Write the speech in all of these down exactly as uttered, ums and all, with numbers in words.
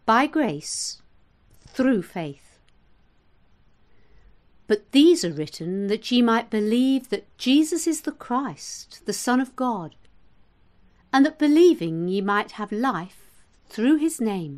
by grace, through faith. But these are written that ye might believe that Jesus is the Christ, the Son of God, and that believing ye might have life through his name.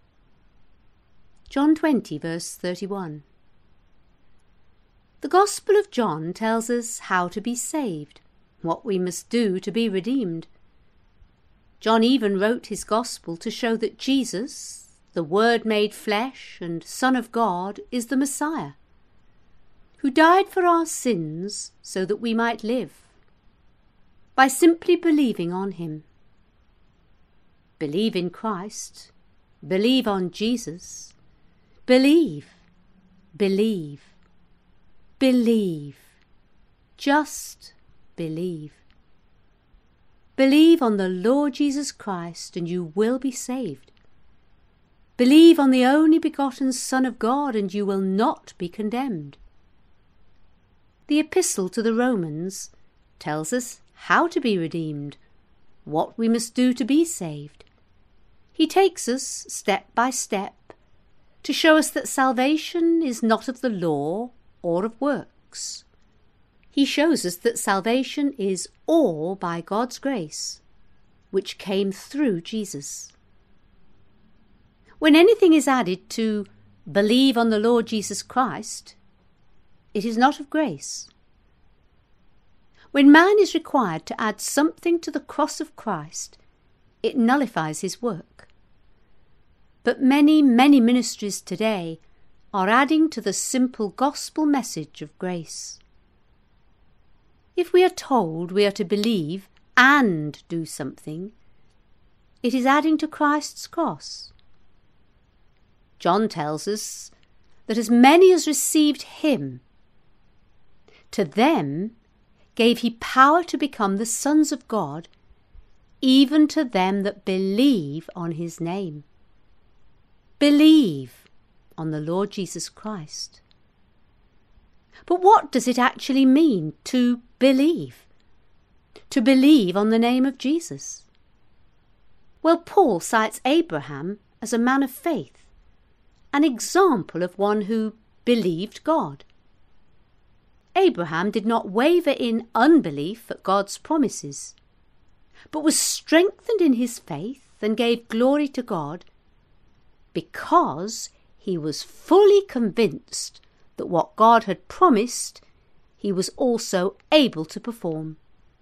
John twenty, verse thirty-one. The Gospel of John tells us how to be saved, what we must do to be redeemed. John even wrote his Gospel to show that Jesus, the Word made flesh and Son of God, is the Messiah, who died for our sins so that we might live, by simply believing on him. Believe in Christ, believe on Jesus, believe, believe, believe, just believe. Believe on the Lord Jesus Christ and you will be saved. Believe on the only begotten Son of God and you will not be condemned. The Epistle to the Romans tells us how to be redeemed, what we must do to be saved. He takes us step by step to show us that salvation is not of the law or of works. He shows us that salvation is all by God's grace, which came through Jesus. When anything is added to believe on the Lord Jesus Christ, it is not of grace. When man is required to add something to the cross of Christ, it nullifies his work. But many, many ministries today are adding to the simple gospel message of grace. If we are told we are to believe and do something, it is adding to Christ's cross. John tells us that as many as received him, to them gave he power to become the sons of God, even to them that believe on his name. Believe on the Lord Jesus Christ. But what does it actually mean to believe? To believe on the name of Jesus? Well, Paul cites Abraham as a man of faith, an example of one who believed God. Abraham did not waver in unbelief at God's promises, but was strengthened in his faith and gave glory to God because he was fully convinced that what God had promised, he was also able to perform.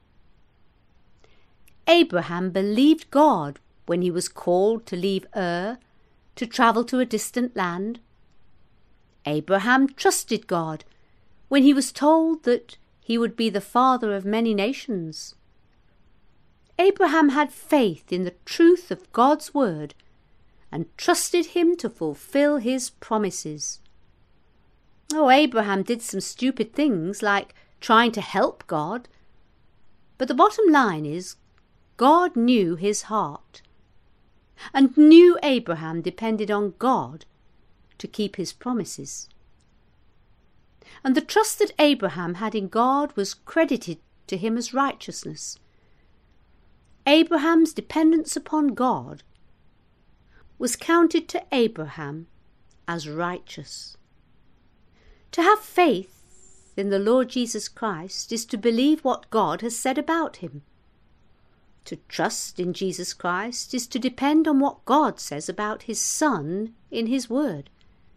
Abraham believed God when he was called to leave Ur, to travel to a distant land. Abraham trusted God when he was told that he would be the father of many nations. Abraham had faith in the truth of God's word and trusted him to fulfill his promises. Oh, Abraham did some stupid things like trying to help God, but the bottom line is God knew his heart and knew Abraham depended on God to keep his promises. And the trust that Abraham had in God was credited to him as righteousness. Abraham's dependence upon God was counted to Abraham as righteous. To have faith in the Lord Jesus Christ is to believe what God has said about him. To trust in Jesus Christ is to depend on what God says about his Son in his word.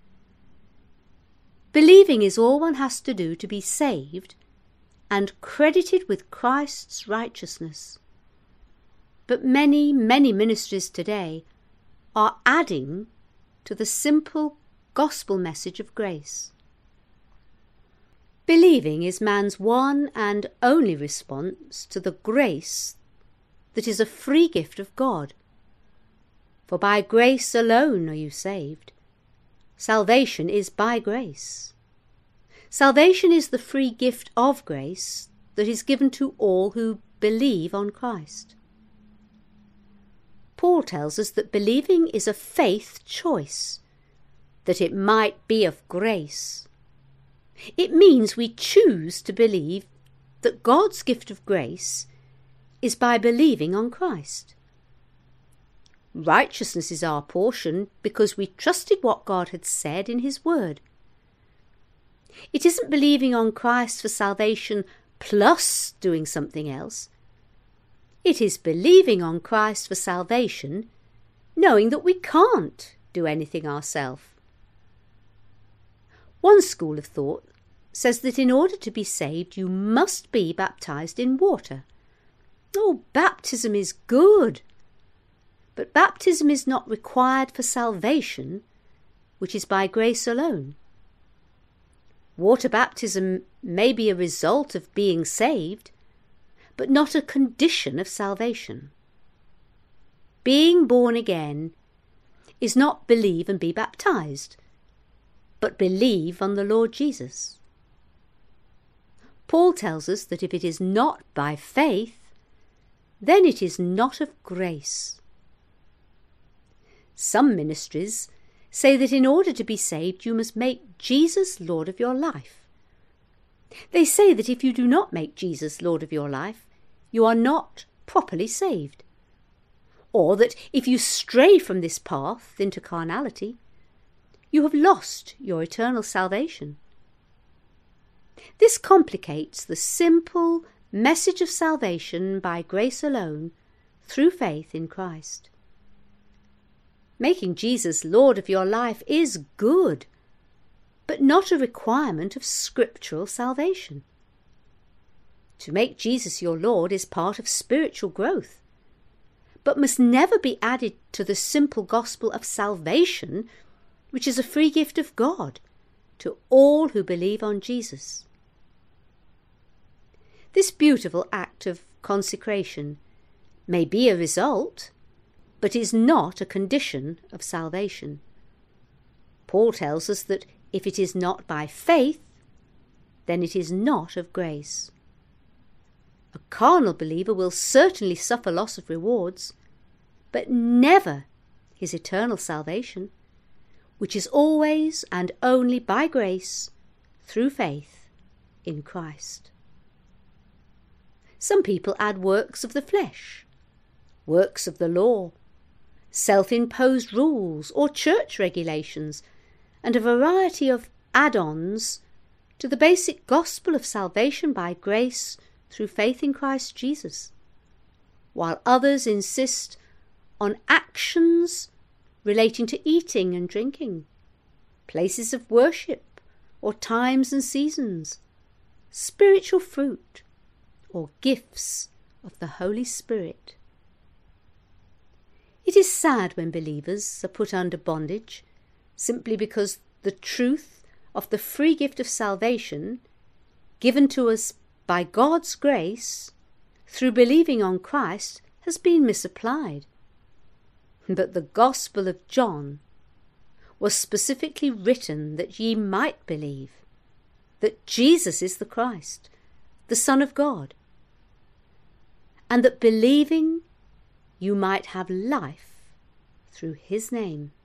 Believing is all one has to do to be saved and credited with Christ's righteousness. But many, many ministries today are adding to the simple gospel message of grace. Believing is man's one and only response to the grace that is a free gift of God. For by grace alone are you saved. Salvation is by grace. Salvation is the free gift of grace that is given to all who believe on Christ. Paul tells us that believing is a faith choice, that it might be of grace. It means we choose to believe that God's gift of grace is by believing on Christ. Righteousness is our portion because we trusted what God had said in his word. It isn't believing on Christ for salvation plus doing something else. It is believing on Christ for salvation, knowing that we can't do anything ourselves. One school of thought says that in order to be saved, you must be baptized in water. Oh, baptism is good, but baptism is not required for salvation, which is by grace alone. Water baptism may be a result of being saved, but not a condition of salvation. Being born again is not believe and be baptized, but believe on the Lord Jesus. Paul tells us that if it is not by faith, then it is not of grace. Some ministries say that in order to be saved, you must make Jesus Lord of your life. They say that if you do not make Jesus Lord of your life, you are not properly saved. Or that if you stray from this path into carnality, you have lost your eternal salvation. This complicates the simple message of salvation by grace alone through faith in Christ. Making Jesus Lord of your life is good, but not a requirement of scriptural salvation. To make Jesus your Lord is part of spiritual growth, but must never be added to the simple gospel of salvation, which is a free gift of God to all who believe on Jesus. This beautiful act of consecration may be a result, but is not a condition of salvation. Paul tells us that if it is not by faith, then it is not of grace. A carnal believer will certainly suffer loss of rewards, but never his eternal salvation, which is always and only by grace through faith in Christ. Some people add works of the flesh, works of the law, self-imposed rules or church regulations, and a variety of add-ons to the basic gospel of salvation by grace through faith in Christ Jesus, while others insist on actions relating to eating and drinking, places of worship or times and seasons, spiritual fruit or gifts of the Holy Spirit. It is sad when believers are put under bondage simply because the truth of the free gift of salvation given to us by God's grace through believing on Christ has been misapplied. But the Gospel of John was specifically written that ye might believe that Jesus is the Christ, the Son of God, and that believing you might have life through his name.